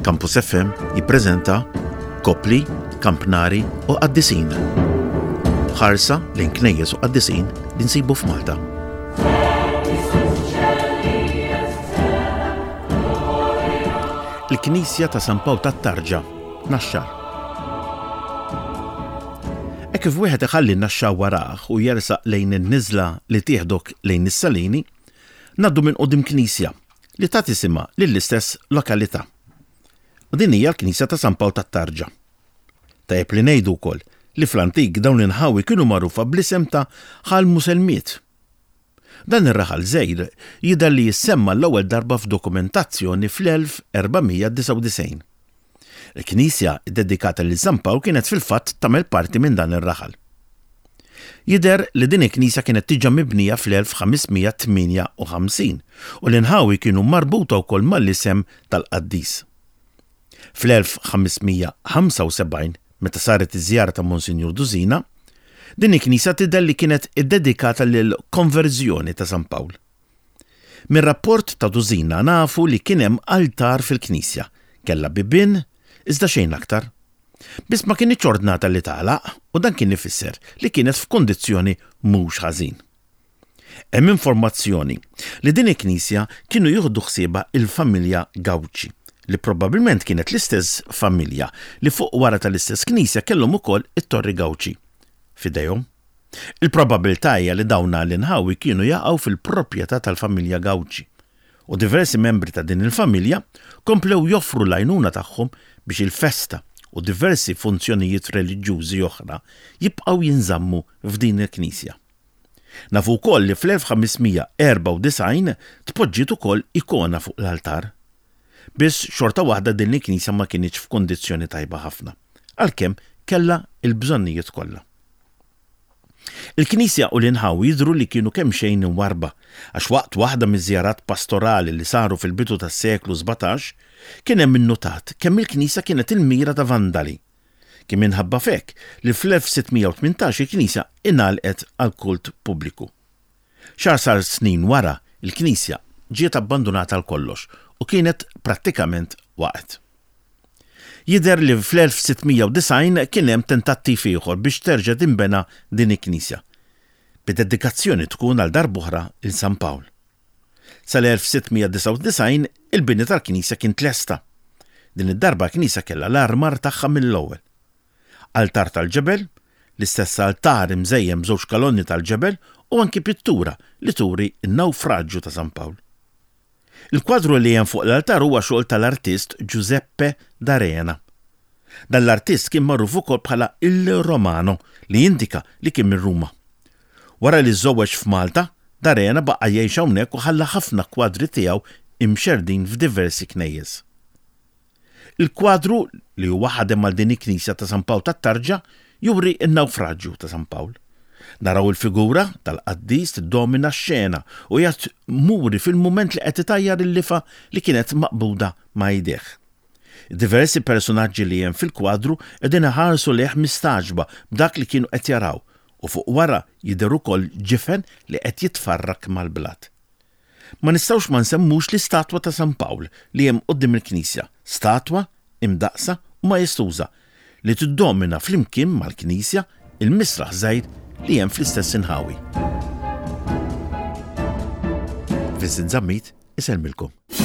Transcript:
Campus FM jippreżenta Kopli, Kampnari u Qaddisin. Ħarsa lejn knejjes u qaddisin li nsibu f'Malta. Il-Knisja ta' San Pawl tat-Tarġa, Naxxar. Hekk kif wieħed iħalli n-naxxar warah u jersaq lejn in-niżla li tieħdok lejn is-Salini, ngħaddu minn quddiem knisja li tagħti isimha lill-istess lokalità. U din hija l-Knisja ta' San Pawl tat-Tarġa. Tajjeb li ngħidu wkoll li fl-antik dawn l-inħawi kienu magħrufa bl-isem ta' ħal Muselmiet. Dan ir-raħal żgħir jidher li jissemma l-ewwel darba f'dokumentazzjoni fl-1499. Il-Knisja ddedikata lil San Pawl kienet fil-fatt tagħmel parti minn dan ir-raħal. Jidher li din il-Knisja kienet tiġa mibnija fl-1558 u l-inħawi kienu marbuta wkoll mal-isem tal-Qaddis. Fl-1575, meta saret iż-żjara ta' Monsinjur Duzina, din il-Knisja tidher li kienet iddedikata lill-konverżjoni ta' San Pawl. Mir-rapport ta' Duzina nafu li kien hemm altar fil-Knisja, kellha bibien iżda xejn aktar. Biss ma kienx ordnata li tagħlaq u dan kien ifisser li kienet f'kundizzjoni mhux ħażin. Hemm informazzjoni li din il-Knisja kienu jieħdu ħsiebha il-familja Gawċi, li probabbilment kienet l-istess familja li fuq wara tal-istess Knisja kellhom ukoll it-Torri Gawċi f'idejhom. Il-probabilità hija li dawn l-inħawi kienu jaqgħu fil-proprjetà tal-familja Gawċi u diversi membri ta' din il-familja komplew joffru l-għajnuna tagħhom biex il-festa u diversi funzjonijiet reliġjużi oħra jibqgħu jinżammu f'din il-Knisja. Nafu wkoll li fl-1594 tpoġġiet ukoll ikona fuq l-altar. Biss xorta waħda din il-Knisja ma kienx f'kondizzjoni tajba ħafna, għalkemm kellha l-bżonnijiet kollha. Il-Knisja u l-inħawi jidhru li kienu kemm xejn inwarba għax waqt waħda miż-żjarat pastorali li saru fil-bidu tas-seklu 17 kien hemm innotat kemm il-Knisja kienet il-mira ta' vandali. Kien minħabba f'hekk li fl-1618 il-Knisja ingħalqet għal kult pubbliku. Xar snin wara, il-Knisja ġiet abbandonata għal kollox u kienet prattikament waqgħet. Jidher li fl-1690 kien hemm tentattiv ieħor biex terġa' tinbena din il-Knisja, bid-dedikazzjoni tkun għal darb'oħra lil San Pawl. Sal-1699 il-bini tal-Knisja kien tlesta. Din id-darba l-Knisja kellha l-armar tagħha mill-ewwel. Altar tal-ġebel, l-istess altar imżejjem żewġ kalonni tal-ġebel u anki pittura li turi n-nawfraġġju ta' San Pawl. Il-kwadru li hemm fuq l-altar huwa xogħol tal-artist Giuseppe D'Arena. Dan l-artist kien magħruf ukoll bħala il-Romano li jindika li kien minn Ruma. Wara li żżewweġ f'Malta, D'Arena baqa' jgħix hawnhekk u ħalla ħafna kwadri tiegħu imxerdin f'diversi knejjes. Il-kwadru li huwa ħadem mal din il-Knisja ta' San Pawl tat-Tarġa juri n-nawfraġġju ta' San Pawl. Naraw il-figura tal-Qaddis tiddomina x-xena u jgħid muri fil-mument li qed itajjar il-lifa li kienet maqbuda ma' jdejh. Diversi personaġġi li hemm fil-kwadru qegħdin iħarsu lejh mistaġba b'dak li kienu qed jaraw u fuq wara jidher ukoll ġifen li qed jitfarrak mal-blat. Ma nistgħux ma nsemmux l-istatwa ta' San Pawl li hemm quddiem il-Knisja, statwa imdaqsa u majestuża li tiddomina flimkien mal-Knisja il-misraħ żgħir li hemm fl-istess inħawi. Vincent Zammit isellmilkom.